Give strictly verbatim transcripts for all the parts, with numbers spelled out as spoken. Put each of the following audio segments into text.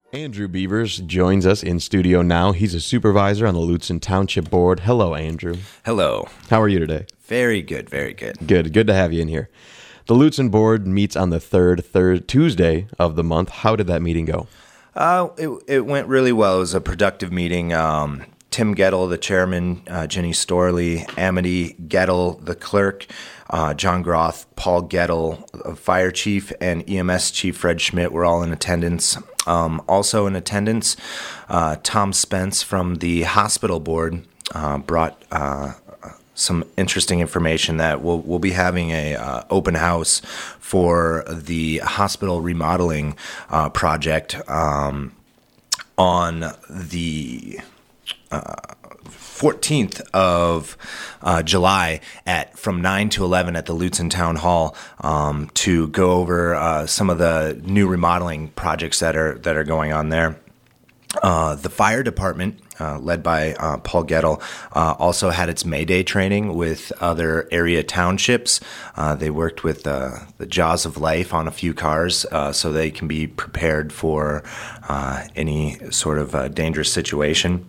Andrew Beavers joins us in studio now. He's a supervisor on the Lutsen Township Board. Hello, Andrew. Hello. How are you today? Very good, very good. Good. Good to have you in here. The Lutsen Board meets on the third, third Tuesday of the month. How did that meeting go? Uh, it, it went really well. It was a productive meeting. Um, Tim Gettle, the chairman, uh, Jenny Storley, Amity Gettle, the clerk, uh, John Groth, Paul Gettle, uh, fire chief, and E M S chief Fred Schmidt were all in attendance. Um, also in attendance, uh, Tom Spence from the hospital board uh, brought uh, some interesting information that we'll, we'll be having a uh, open house for the hospital remodeling uh, project um, on the uh, fourteenth of uh, July at from nine to eleven at the Lutsen Town Hall um, to go over uh, some of the new remodeling projects that are that are going on there. Uh, the fire department, uh, led by uh, Paul Gettle, uh, also had its May Day training with other area townships. Uh, they worked with uh, the Jaws of Life on a few cars uh, so they can be prepared for uh, any sort of uh, dangerous situation.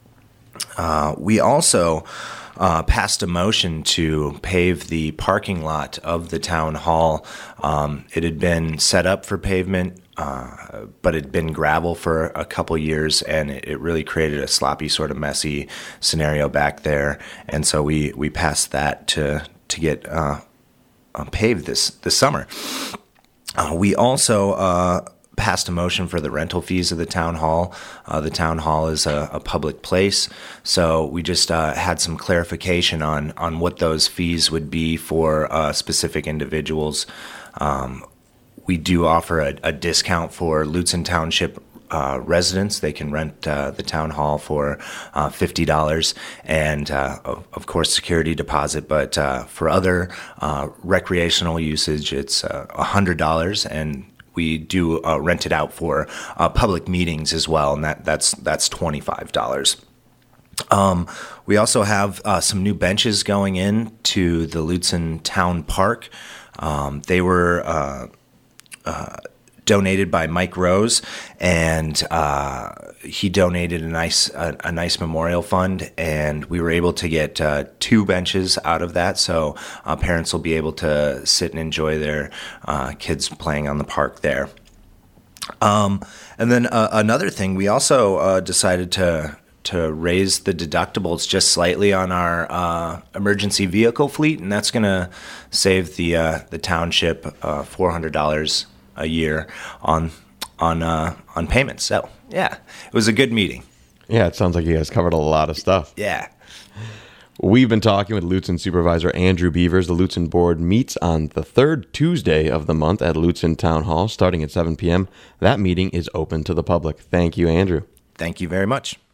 Uh, we also uh, passed a motion to pave the parking lot of the town hall. Um, it had been set up for pavement, uh, but it had been gravel for a couple years, and it, it really created a sloppy, sort of messy scenario back there. And so we, we passed that to to get uh, uh, paved this this summer. Uh, we also uh, passed a motion for the rental fees of the town hall. Uh, the town hall is a, a public place, so we just uh, had some clarification on on what those fees would be for uh, specific individuals. Um, we do offer a, a discount for Lutsen Township uh, residents. They can rent uh, the town hall for uh, fifty dollars, and uh, of, of course security deposit. But uh, for other uh, recreational usage, it's uh, one hundred dollars, and we do uh, rent it out for uh, public meetings as well, and that, that's that's twenty-five dollars. Um, we also have uh, some new benches going in to the Lutsen Town Park. Um, they were uh, uh, donated by Mike Rose, and uh, he donated a nice a, a nice memorial fund, and we were able to get uh, two benches out of that, so uh, parents will be able to sit and enjoy their uh, kids playing on the park there. Um, and then uh, another thing, we also uh, decided to to raise the deductibles just slightly on our uh, emergency vehicle fleet, and that's going to save the uh, the township uh, four hundred dollars a year on on uh, on payments. So yeah, it was a good meeting. Yeah, it sounds like you guys covered a lot of stuff. Yeah. We've been talking with Lutsen Supervisor Andrew Beavers. The Lutsen Board meets on the third Tuesday of the month at Lutsen Town Hall starting at seven p.m. That meeting is open to the public. Thank you, Andrew. Thank you very much.